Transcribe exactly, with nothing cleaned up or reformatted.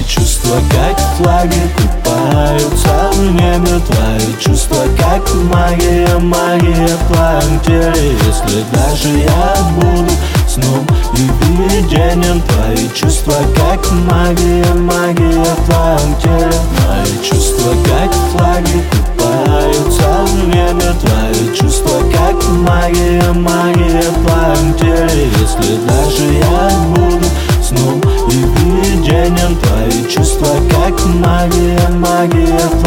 чувства, как флаги, купаются в небе. Твои чувства, как магия, магия в твоем теле. Если даже я буду сном и видением, твои чувства, как магия, магия в твоем теле. Мои чувства, как флаги, купаются в небе. Твои чувства, как магия, магия в твоем теле. Если даже я буду сном и видением, твои чувства, как магия, магия в твоем теле.